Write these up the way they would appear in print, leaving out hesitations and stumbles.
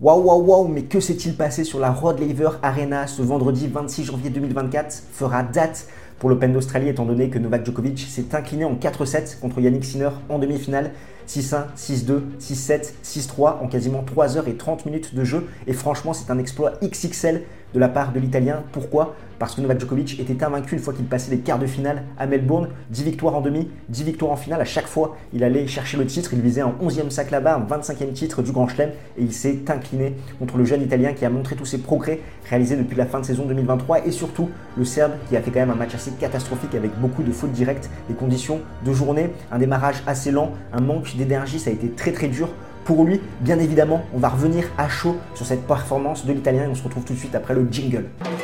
Waouh, waouh, waouh, mais que s'est-il passé sur la Rod Laver Arena ce vendredi 26 janvier 2024 fera date pour l'Open d'Australie étant donné que Novak Djokovic s'est incliné en 4-7 contre Yannick Sinner en demi-finale. 6-1, 6-2, 6-7, 6-3 en quasiment 3h30 de jeu. Et franchement, c'est un exploit XXL de la part de l'Italien. Pourquoi ? Parce que Novak Djokovic était invaincu une fois qu'il passait les quarts de finale à Melbourne. 10 victoires en demi, 10 victoires en finale. À chaque fois, il allait chercher le titre. Il visait un 11e sac là-bas, un 25e titre du Grand Chelem. Et il s'est incliné contre le jeune Italien qui a montré tous ses progrès réalisés depuis la fin de saison 2023. Et surtout, le Serbe qui a fait quand même un match assez catastrophique avec beaucoup de fautes directes. Les conditions de journée, un démarrage assez lent, un manque d'énergie, ça a été très très dur pour lui. Bien évidemment, on va revenir à chaud sur cette performance de l'Italien et on se retrouve tout de suite après le jingle.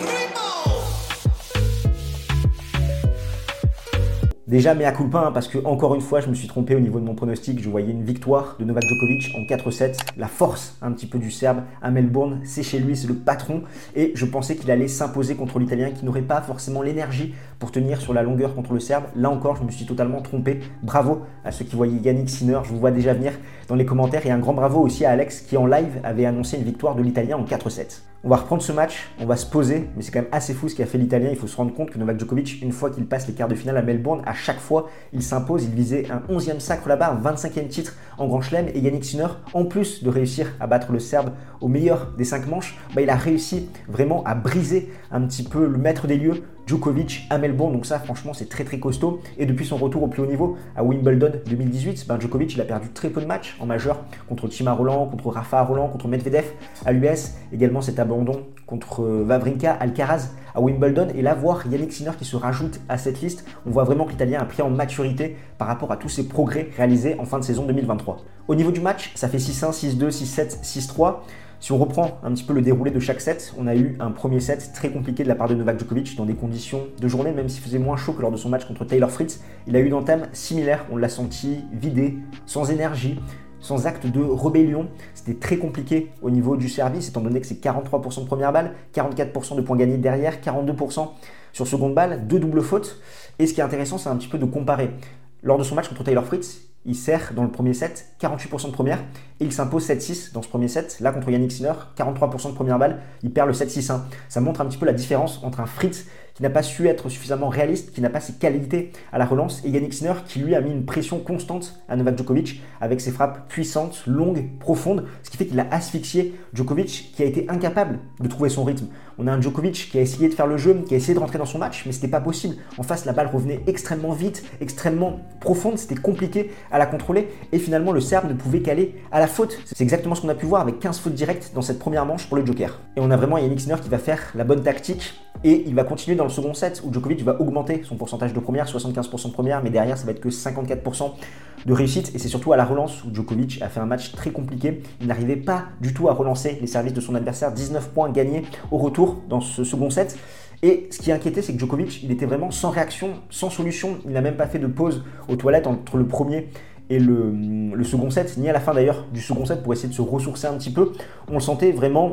Déjà, mea culpa, parce que encore une fois, je me suis trompé au niveau de mon pronostic. Je voyais une victoire de Novak Djokovic en 4-7. La force un petit peu du Serbe à Melbourne, c'est chez lui, c'est le patron. Et je pensais qu'il allait s'imposer contre l'Italien qui n'aurait pas forcément l'énergie pour tenir sur la longueur contre le Serbe. Là encore, je me suis totalement trompé. Bravo à ceux qui voyaient Yannick Sinner, je vous vois déjà venir dans les commentaires. Et un grand bravo aussi à Alex qui en live avait annoncé une victoire de l'Italien en 4-7. On va reprendre ce match, on va se poser, mais c'est quand même assez fou ce qu'a fait l'Italien. Il faut se rendre compte que Novak Djokovic, une fois qu'il passe les quarts de finale à Melbourne, à chaque fois, il s'impose. Il visait un 11e sacre là-bas, un 25e titre en Grand Chelem. Et Yannick Sinner, en plus de réussir à battre le Serbe au meilleur des 5 manches, il a réussi vraiment à briser un petit peu le maître des lieux, Djokovic à Melbourne. Donc ça, franchement, c'est très très costaud. Et depuis son retour au plus haut niveau à Wimbledon 2018, Djokovic, il a perdu très peu de matchs en majeur contre Thima Roland, contre Rafa Roland, contre Medvedev à l'US. Également cet abandon contre Wawrinka, Alcaraz à Wimbledon. Et là, voir Yannick Sinner qui se rajoute à cette liste, on voit vraiment que l'Italien a pris en maturité par rapport à tous ses progrès réalisés en fin de saison 2023. Au niveau du match, ça fait 6-1, 6-2, 6-7, 6-3. Si on reprend un petit peu le déroulé de chaque set, on a eu un premier set très compliqué de la part de Novak Djokovic dans des conditions de journée, même s'il faisait moins chaud que lors de son match contre Taylor Fritz. Il a eu une entame similaire, on l'a senti vidé, sans énergie, sans acte de rébellion. C'était très compliqué au niveau du service, étant donné que c'est 43% de première balle, 44% de points gagnés derrière, 42% sur seconde balle, 2 doubles fautes. Et ce qui est intéressant, c'est un petit peu de comparer. Lors de son match contre Taylor Fritz, il sert dans le premier set 48% de première et il s'impose 7-6 dans ce premier set. Là, contre Yannick Sinner, 43% de première balle, il perd le 7-6-1. Ça montre un petit peu la différence entre un Fritz qui n'a pas su être suffisamment réaliste, qui n'a pas ses qualités à la relance, et Yannick Sinner qui lui a mis une pression constante à Novak Djokovic avec ses frappes puissantes, longues, profondes, ce qui fait qu'il a asphyxié Djokovic qui a été incapable de trouver son rythme. On a un Djokovic qui a essayé de faire le jeu, qui a essayé de rentrer dans son match, mais c'était pas possible. En face, la balle revenait extrêmement vite, extrêmement profonde, c'était compliqué à la contrôler, et finalement le Serbe ne pouvait qu'aller à la faute. C'est exactement ce qu'on a pu voir avec 15 fautes directes dans cette première manche pour le Joker. Et on a vraiment Yannick Sinner qui va faire la bonne tactique, et il va continuer dans le second set où Djokovic va augmenter son pourcentage de première, 75% de première, mais derrière ça va être que 54% de réussite. Et c'est surtout à la relance où Djokovic a fait un match très compliqué. Il n'arrivait pas du tout à relancer les services de son adversaire. 19 points gagnés au retour dans ce second set. Et ce qui inquiétait, c'est que Djokovic, il était vraiment sans réaction, sans solution. Il n'a même pas fait de pause aux toilettes entre le premier et le second set, ni à la fin d'ailleurs du second set pour essayer de se ressourcer un petit peu. On le sentait vraiment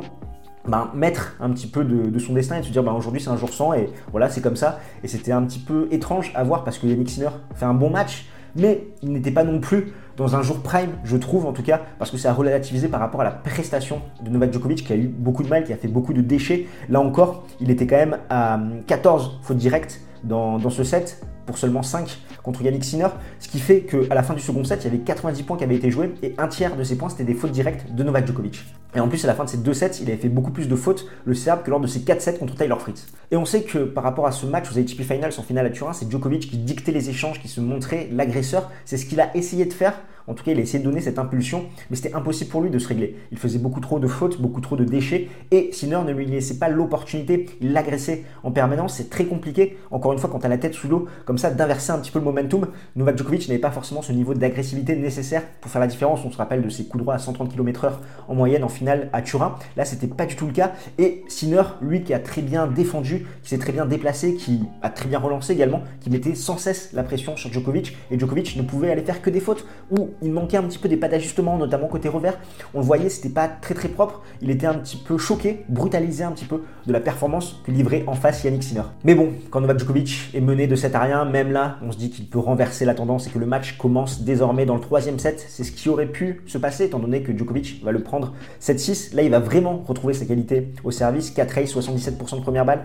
mettre un petit peu de son destin et de se dire aujourd'hui c'est un jour sans et voilà c'est comme ça. Et c'était un petit peu étrange à voir parce que Yannick Sinner fait un bon match, mais il n'était pas non plus dans un jour prime, je trouve en tout cas, parce que ça a relativisé par rapport à la prestation de Novak Djokovic qui a eu beaucoup de mal, qui a fait beaucoup de déchets. Là encore, il était quand même à 14 fautes directes dans ce set pour seulement 5 contre Yannick Sinner, ce qui fait qu'à la fin du second set, il y avait 90 points qui avaient été joués et un tiers de ces points, c'était des fautes directes de Novak Djokovic. Et en plus, à la fin de ces 2 sets, il avait fait beaucoup plus de fautes, le Serbe, que lors de ses 4 sets contre Taylor Fritz. Et on sait que par rapport à ce match aux ATP Finals en finale à Turin, c'est Djokovic qui dictait les échanges, qui se montrait l'agresseur. C'est ce qu'il a essayé de faire. En tout cas, il a essayé de donner cette impulsion, mais c'était impossible pour lui de se régler. Il faisait beaucoup trop de fautes, beaucoup trop de déchets, et Sinner ne lui laissait pas l'opportunité, il l'agressait en permanence. C'est très compliqué, encore une fois, quand tu as la tête sous l'eau, comme ça, d'inverser un petit peu le momentum. Novak Djokovic n'avait pas forcément ce niveau d'agressivité nécessaire pour faire la différence. On se rappelle de ses coups droits à 130 km/h en moyenne en finale à Turin. Là, c'était pas du tout le cas. Et Sinner, lui, qui a très bien défendu, qui s'est très bien déplacé, qui a très bien relancé également, qui mettait sans cesse la pression sur Djokovic, et Djokovic ne pouvait aller faire que des fautes, ou il manquait un petit peu des pas d'ajustement, notamment côté revers. On le voyait, c'était pas très très propre. Il était un petit peu choqué, brutalisé un petit peu de la performance que livrait en face Yannick Sinner. Mais bon, quand Novak Djokovic est mené de 7-1, même là, on se dit qu'il peut renverser la tendance et que le match commence désormais dans le troisième set. C'est ce qui aurait pu se passer étant donné que Djokovic va le prendre 7-6. Là, il va vraiment retrouver sa qualité au service. 4 aces, 77% de première balle,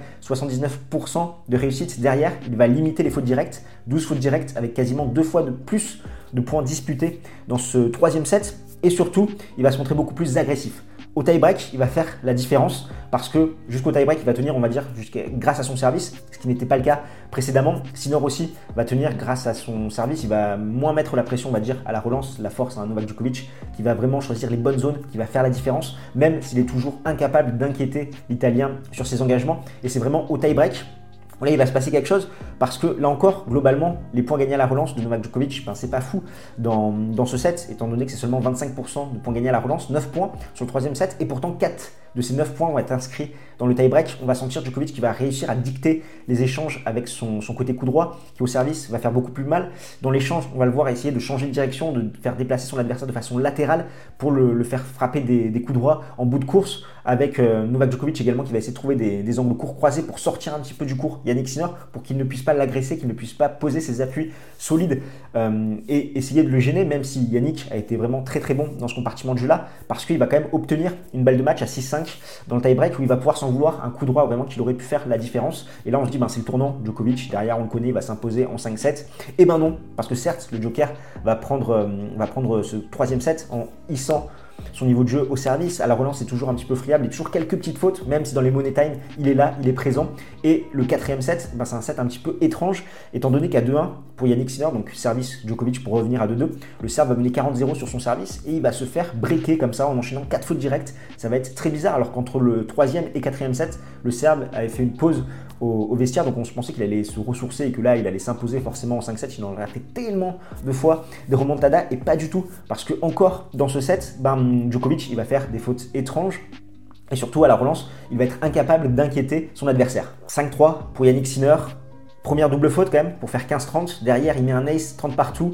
79% de réussite. Derrière, il va limiter les fautes directes, 12 fautes directes avec quasiment 2 fois de plus de points disputés dans ce troisième set. Et surtout, il va se montrer beaucoup plus agressif. Au tie-break, il va faire la différence parce que jusqu'au tie-break, il va tenir, on va dire, grâce à son service, ce qui n'était pas le cas précédemment. Sinner aussi va tenir grâce à son service. Il va moins mettre la pression, on va dire, à la relance, la force à Novak Djokovic, qui va vraiment choisir les bonnes zones, qui va faire la différence, même s'il est toujours incapable d'inquiéter l'Italien sur ses engagements. Et c'est vraiment au tie-break. Là, il va se passer quelque chose parce que là encore, globalement, les points gagnés à la relance de Novak Djokovic, c'est pas fou dans ce set, étant donné que c'est seulement 25% de points gagnés à la relance, 9 points sur le troisième set, et pourtant 4 de ces 9 points vont être inscrits dans le tie-break. On va sentir Djokovic qui va réussir à dicter les échanges avec son côté coup droit, qui au service va faire beaucoup plus mal. Dans l'échange, on va le voir essayer de changer de direction, de faire déplacer son adversaire de façon latérale pour le faire frapper des coups droits en bout de course, avec Novak Djokovic également qui va essayer de trouver des angles courts croisés pour sortir un petit peu du court Yannick Sinner, pour qu'il ne puisse pas l'agresser, qu'il ne puisse pas poser ses appuis solides et essayer de le gêner, même si Yannick a été vraiment très très bon dans ce compartiment de jeu là, parce qu'il va quand même obtenir une balle de match à 6-5 dans le tie-break où il va pouvoir s'en vouloir un coup droit vraiment qu'il aurait pu faire la différence. Et là on se dit c'est le tournant, Djokovic derrière on le connaît, il va s'imposer en 5-7. Et non, parce que certes le Joker va prendre ce troisième set en hissant son niveau de jeu au service. À la relance, c'est toujours un petit peu friable. Il y a toujours quelques petites fautes, même si dans les money time, il est là, il est présent. Et le quatrième set, c'est un set un petit peu étrange, étant donné qu'à 2-1 pour Yannick Sinner, donc service Djokovic pour revenir à 2-2, le Serbe va mener 40-0 sur son service et il va se faire breaker comme ça en enchaînant 4 fautes directes. Ça va être très bizarre, alors qu'entre le troisième et quatrième set, le Serbe avait fait une pause au vestiaire, donc on se pensait qu'il allait se ressourcer et que là il allait s'imposer forcément en 5-7. Il en aurait fait tellement de fois des remontadas, et pas du tout, parce que encore dans ce set, Djokovic il va faire des fautes étranges. Et surtout à la relance, il va être incapable d'inquiéter son adversaire. 5-3 pour Yannick Sinner. Première double faute quand même pour faire 15-30. Derrière, il met un ace 30 partout.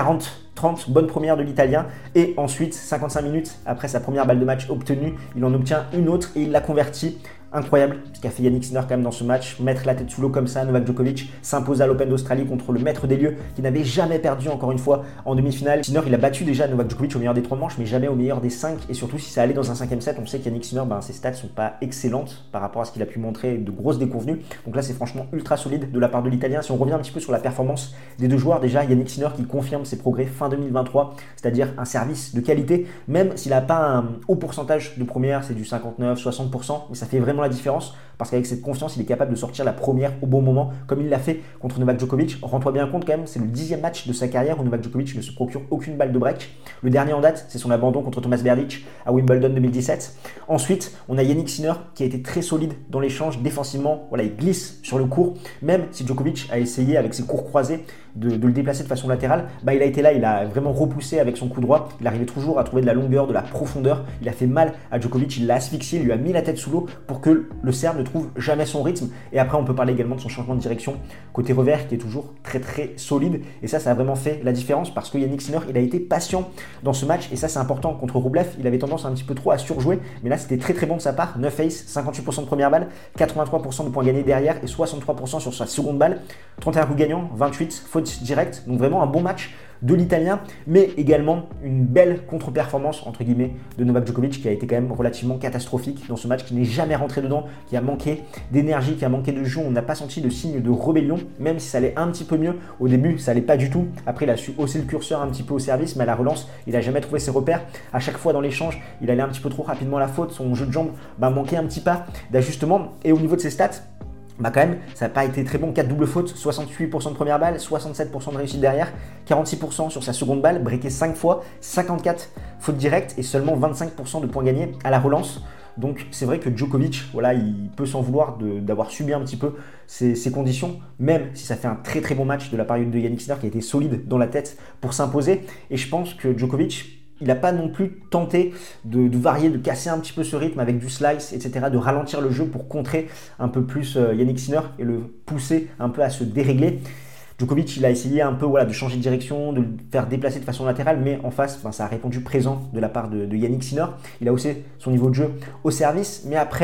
40-30, bonne première de l'Italien. Et ensuite, 55 minutes après sa première balle de match obtenue, il en obtient une autre et il la convertit. Incroyable ce qu'a fait Yannick Sinner quand même dans ce match, mettre la tête sous l'eau comme ça. Novak Djokovic s'impose à l'Open d'Australie contre le maître des lieux qui n'avait jamais perdu encore une fois en demi-finale. Sinner il a battu déjà Novak Djokovic au meilleur des 3 manches mais jamais au meilleur des 5, et surtout si ça allait dans un 5e set. On sait qu'Yannick Sinner, ses stats sont pas excellentes par rapport à ce qu'il a pu montrer, de grosses déconvenues. Donc là c'est franchement ultra solide de la part de l'Italien. Si on revient un petit peu sur la performance des deux joueurs, déjà Yannick Sinner qui confirme ses progrès fin 2023, c'est-à-dire un service de qualité, même s'il n'a pas un haut pourcentage de première, c'est du 59-60%, mais ça fait vraiment la différence. Parce qu'avec cette confiance, il est capable de sortir la première au bon moment, comme il l'a fait contre Novak Djokovic. Rends-toi bien compte quand même, c'est le 10e match de sa carrière où Novak Djokovic ne se procure aucune balle de break. Le dernier en date, c'est son abandon contre Thomas Berdych à Wimbledon 2017. Ensuite, on a Yannick Sinner qui a été très solide dans l'échange défensivement. Voilà, il glisse sur le court, même si Djokovic a essayé avec ses cours croisés de le déplacer de façon latérale. Il a été là, il a vraiment repoussé avec son coup droit. Il arrivait toujours à trouver de la longueur, de la profondeur. Il a fait mal à Djokovic, il l'a asphyxié, il lui a mis la tête sous l'eau pour que le Serbe ne trouve jamais son rythme. Et après, on peut parler également de son changement de direction côté revers qui est toujours très très solide. Et ça a vraiment fait la différence parce que Yannick Sinner, il a été patient dans ce match. Et ça, c'est important. Contre Rublev, il avait tendance un petit peu trop à surjouer. Mais là, c'était très très bon de sa part. 9 aces, 58% de première balle, 83% de points gagnés derrière et 63% sur sa seconde balle. 31 coups gagnants, 28 fautes directes. Donc vraiment un bon match de l'Italien, mais également une belle contre-performance entre guillemets de Novak Djokovic qui a été quand même relativement catastrophique dans ce match, qui n'est jamais rentré dedans, qui a manqué d'énergie, qui a manqué de jeu. On n'a pas senti de signe de rébellion, même si ça allait un petit peu mieux. Au début, ça allait pas du tout. Après, il a su hausser le curseur un petit peu au service, mais à la relance, il n'a jamais trouvé ses repères. À chaque fois dans l'échange, il allait un petit peu trop rapidement à la faute. Son jeu de jambes manquait un petit pas d'ajustement. Et au niveau de ses stats, quand même, ça n'a pas été très bon. 4 doubles fautes, 68% de première balle, 67% de réussite derrière, 46% sur sa seconde balle, breaké 5 fois, 54 fautes directes et seulement 25% de points gagnés à la relance. Donc c'est vrai que Djokovic, voilà, il peut s'en vouloir d'avoir subi un petit peu ces conditions, même si ça fait un très très bon match de la part de Yannick Sinner qui a été solide dans la tête pour s'imposer. Et je pense que Djokovic, il n'a pas non plus tenté de varier, de casser un petit peu ce rythme avec du slice, etc., de ralentir le jeu pour contrer un peu plus Yannick Sinner et le pousser un peu à se dérégler. Djokovic, il a essayé un peu de changer de direction, de le faire déplacer de façon latérale, mais en face, ça a répondu présent de la part de Yannick Sinner. Il a haussé son niveau de jeu au service, mais après,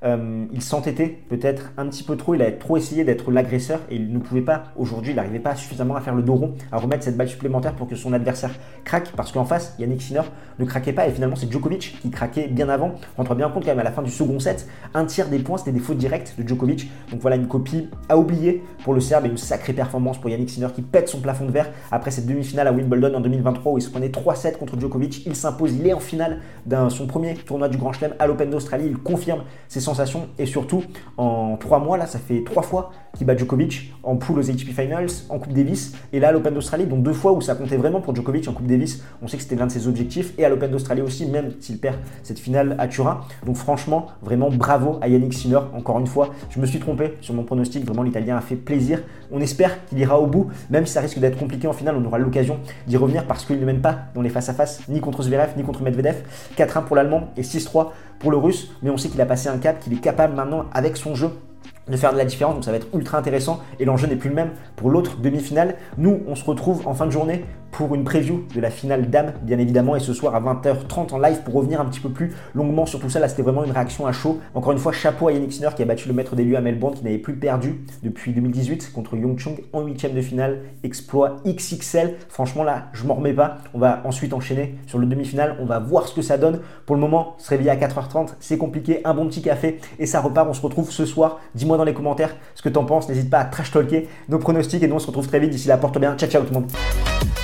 il s'entêtait peut-être un petit peu trop, il a trop essayé d'être l'agresseur et il ne pouvait pas, aujourd'hui, il n'arrivait pas suffisamment à faire le dos rond, à remettre cette balle supplémentaire pour que son adversaire craque, parce qu'en face, Yannick Sinner ne craquait pas et finalement c'est Djokovic qui craquait bien avant. On rend bien compte quand même à la fin du second set, un tiers des points c'était des fautes directes de Djokovic. Donc voilà une copie à oublier pour le Serbe et une sacrée performance pour Yannick Sinner qui pète son plafond de verre après cette demi-finale à Wimbledon en 2023 où il se prenait 3-7 contre Djokovic. Il s'impose, il est en finale d'un son premier tournoi du Grand Chelem à l'Open d'Australie. Il confirme ses sensations et surtout en 3 mois là, ça fait 3 fois qu'il bat Djokovic en poule aux ATP Finals, en Coupe Davis et là à l'Open d'Australie, donc 2 fois où ça comptait vraiment pour Djokovic en Coupe Davis. On sait que c'était l'un de ses objectifs et à l'Open d'Australie aussi, même s'il perd cette finale à Turin. Donc franchement, vraiment bravo à Yannick Sinner. Encore une fois, je me suis trompé sur mon pronostic. Vraiment, l'Italien a fait plaisir. On espère qu'il ira au bout, même si ça risque d'être compliqué en finale. On aura l'occasion d'y revenir parce qu'il ne mène pas dans les face-à-face, ni contre Zverev, ni contre Medvedev. 4-1 pour l'Allemand et 6-3 pour le Russe. Mais on sait qu'il a passé un cap, qu'il est capable maintenant, avec son jeu, de faire de la différence, donc ça va être ultra intéressant et l'enjeu n'est plus le même pour l'autre demi-finale. Nous, on se retrouve en fin de journée pour une preview de la finale dames, bien évidemment, et ce soir à 20h30 en live pour revenir un petit peu plus longuement sur tout ça. Là, c'était vraiment une réaction à chaud. Encore une fois, chapeau à Yannick Sinner qui a battu le maître des lieux à Melbourne, qui n'avait plus perdu depuis 2018 contre Young Chung en 8e de finale. Exploit XXL. Franchement, là, je m'en remets pas. On va ensuite enchaîner sur le demi-finale. On va voir ce que ça donne. Pour le moment, se réveiller à 4h30, c'est compliqué. Un bon petit café et ça repart. On se retrouve ce soir. Dis-moi dans les commentaires ce que t'en penses. N'hésite pas à trash talker nos pronostics et nous, on se retrouve très vite. D'ici là, porte bien. Ciao, ciao tout le monde.